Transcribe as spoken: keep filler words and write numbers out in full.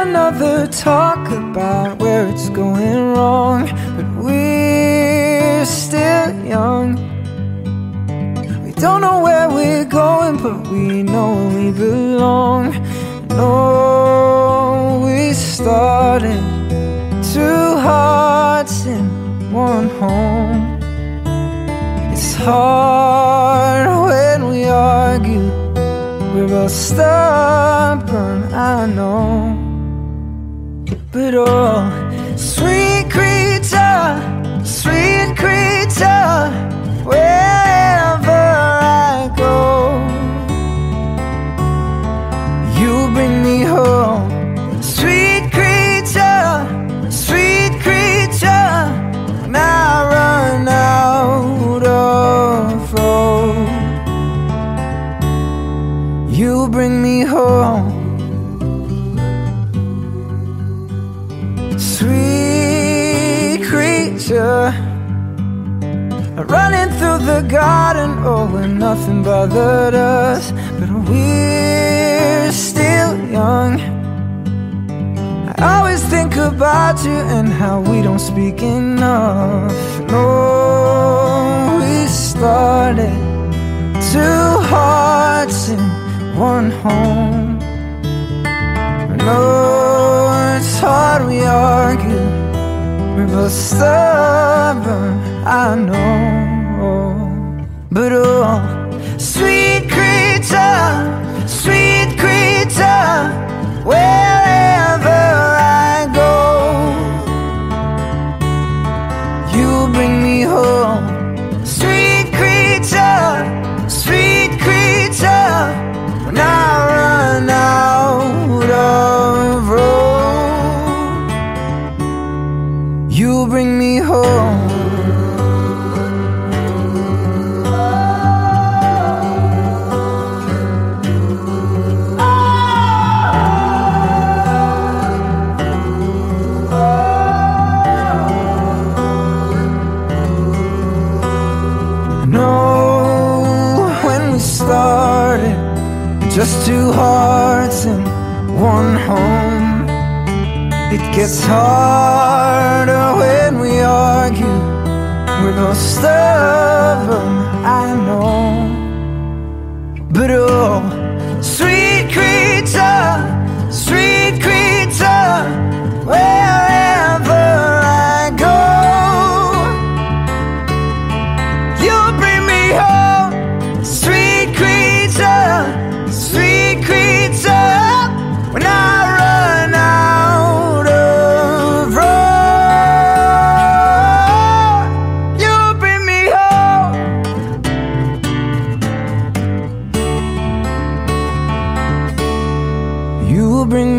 another talk about where it's going wrong, but we're still young. We don't know where we're going, but we know we belong. No, we started two hearts in one home. It's hard when we argue, we're both stubborn, I know. But oh, sweet creature, sweet creature, wherever I go, you bring me home. Sweet creature, sweet creature, when I run out of road, you bring me home. Sweet creature, running through the garden, oh, when nothing bothered us, but we're still young. I always think about you and how we don't speak enough. No, we started two hearts in one home. No, it's hard we argue, we're both stubborn, I know. But oh, sweet creature, sweet creature, wherever I go, you bring me home. Sweet creature, sweet creature, when I run out of road, you bring me home. Started just two hearts in one home. It gets harder when we argue, we're both stubborn, I know. But oh, sweet creature, sweet creature, wherever I go, you bring me home. Sweet creature, sweet creature, when I run out of road, you bring me home. You bring